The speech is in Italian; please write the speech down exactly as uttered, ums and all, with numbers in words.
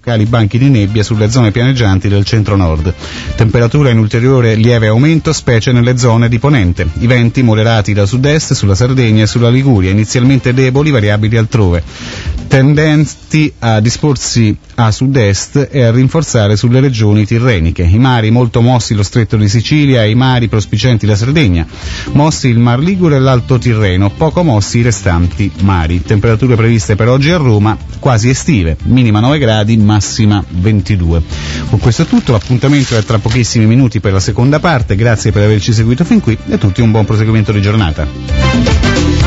locali banchi di nebbia sulle zone pianeggianti del centro-nord. Temperatura in ulteriore lieve aumento, specie nelle zone di ponente. I venti moderati da sud-est sulla Sardegna e sulla Liguria, inizialmente deboli, variabili altrove, tendenti a disporsi a sud-est e a rinforzare sulle regioni tirreniche. I mari molto mossi lo stretto di Sicilia e i mari prospicienti la Sardegna, mossi il Mar Ligure e l'Alto Tirreno, poco mossi i restanti mari. Temperature previste per oggi a Roma quasi estive, minima nove gradi, massima ventidue. Con questo è tutto, l'appuntamento è tra pochissimi minuti per la seconda parte. Grazie per averci seguito fin qui e a tutti un buon proseguimento di giornata.